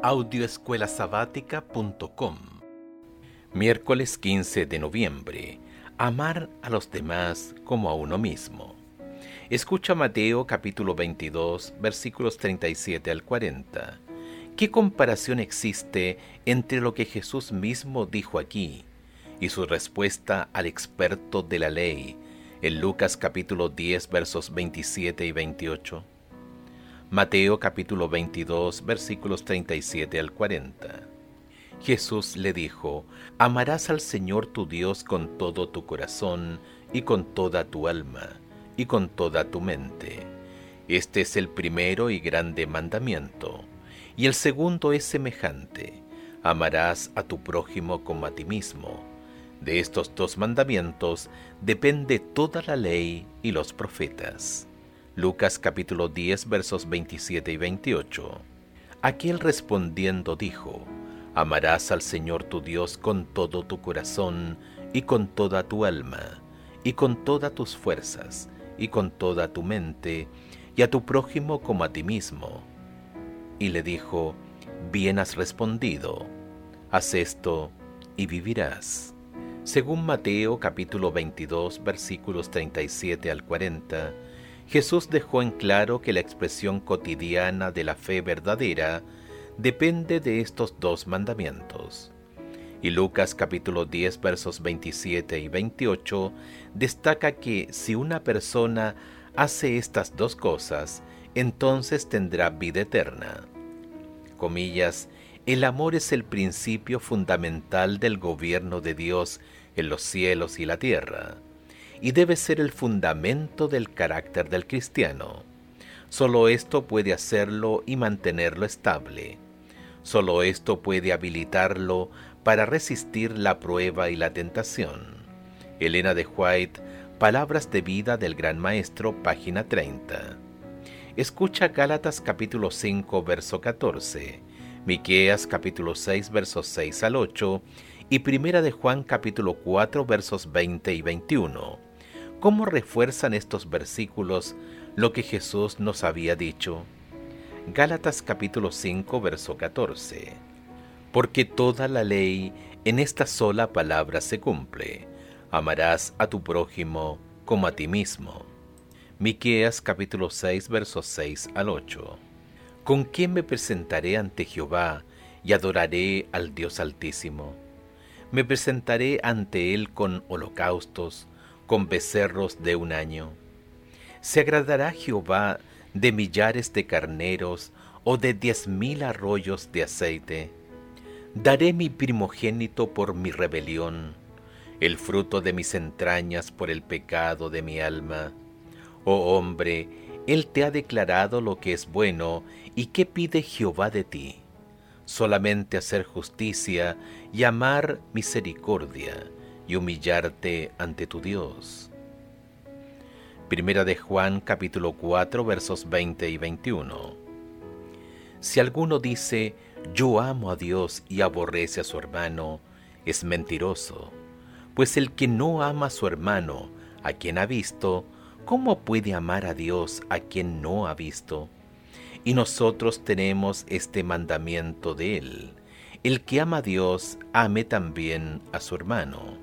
Audioescuelasabática.com. Miércoles 15 de noviembre. Amar a los demás como a uno mismo. Escucha Mateo capítulo 22, versículos 37 al 40. ¿Qué comparación existe entre lo que Jesús mismo dijo aquí y su respuesta al experto de la ley en Lucas capítulo 10, versos 27 y 28? Mateo capítulo 22, versículos 37 al 40. Jesús le dijo: amarás al Señor tu Dios con todo tu corazón y con toda tu alma y con toda tu mente. Este es el primero y grande mandamiento. Y el segundo es semejante: amarás a tu prójimo como a ti mismo. De estos dos mandamientos depende toda la ley y los profetas. Lucas capítulo 10, versos 27 y 28. Aquel respondiendo dijo: amarás al Señor tu Dios con todo tu corazón y con toda tu alma y con todas tus fuerzas y con toda tu mente, y a tu prójimo como a ti mismo. Y le dijo: bien has respondido, haz esto y vivirás. Según Mateo capítulo 22, versículos 37 al 40, Jesús dejó en claro que la expresión cotidiana de la fe verdadera depende de estos dos mandamientos. Y Lucas capítulo 10, versos 27 y 28 destaca que si una persona hace estas dos cosas, entonces tendrá vida eterna. Comillas, el amor es el principio fundamental del gobierno de Dios en los cielos y la tierra, y debe ser el fundamento del carácter del cristiano. Solo esto puede hacerlo y mantenerlo estable. Solo esto puede habilitarlo para resistir la prueba y la tentación. Elena de White, Palabras de vida del Gran Maestro, página 30. Escucha Gálatas capítulo 5, verso 14, Miqueas capítulo 6, versos 6 al 8, y Primera de Juan capítulo 4, versos 20 y 21. ¿Cómo refuerzan estos versículos lo que Jesús nos había dicho? Gálatas capítulo 5, verso 14. Porque toda la ley en esta sola palabra se cumple: amarás a tu prójimo como a ti mismo. Miqueas capítulo 6, versos 6 al 8. ¿Con qué me presentaré ante Jehová y adoraré al Dios Altísimo? Me presentaré ante Él con holocaustos, con becerros de un año. ¿Se agradará Jehová de millares de carneros o de 10,000 arroyos de aceite? Daré mi primogénito por mi rebelión, el fruto de mis entrañas por el pecado de mi alma. Oh hombre, Él te ha declarado lo que es bueno, ¿y qué pide Jehová de ti? Solamente hacer justicia y amar misericordia, y humillarte ante tu Dios. Primera de Juan capítulo 4, versos 20 y 21. Si alguno dice: yo amo a Dios, y aborrece a su hermano, es mentiroso. Pues el que no ama a su hermano, a quien ha visto, ¿cómo puede amar a Dios a quien no ha visto? Y nosotros tenemos este mandamiento de Él: el que ama a Dios, ame también a su hermano.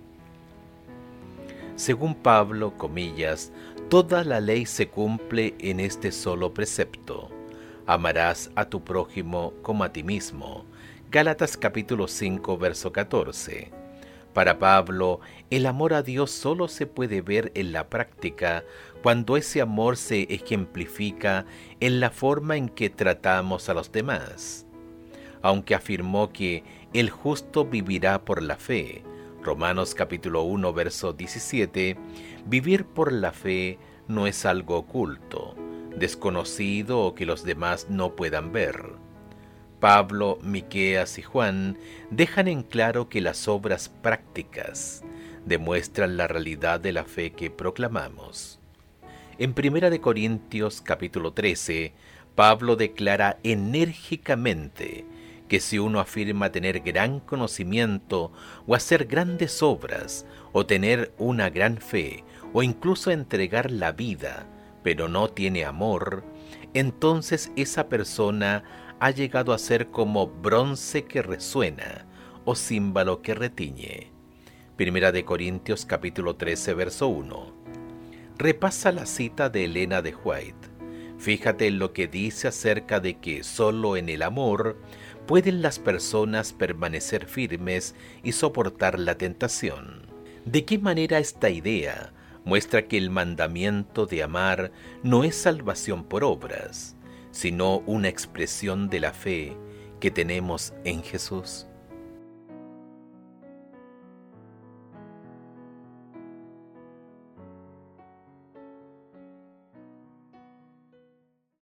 Según Pablo, comillas, toda la ley se cumple en este solo precepto: amarás a tu prójimo como a ti mismo. Gálatas capítulo 5, verso 14. Para Pablo, el amor a Dios solo se puede ver en la práctica cuando ese amor se ejemplifica en la forma en que tratamos a los demás. Aunque afirmó que el justo vivirá por la fe, Romanos capítulo 1, verso 17, vivir por la fe no es algo oculto, desconocido o que los demás no puedan ver. Pablo, Miqueas y Juan dejan en claro que las obras prácticas demuestran la realidad de la fe que proclamamos. En 1 Corintios capítulo 13, Pablo declara enérgicamente que si uno afirma tener gran conocimiento o hacer grandes obras o tener una gran fe o incluso entregar la vida, pero no tiene amor, entonces esa persona ha llegado a ser como bronce que resuena o címbalo que retiñe. Primera de Corintios capítulo 13, verso 1. Repasa la cita de Elena de White. Fíjate en lo que dice acerca de que solo en el amor pueden las personas permanecer firmes y soportar la tentación. ¿De qué manera esta idea muestra que el mandamiento de amar no es salvación por obras, sino una expresión de la fe que tenemos en Jesús?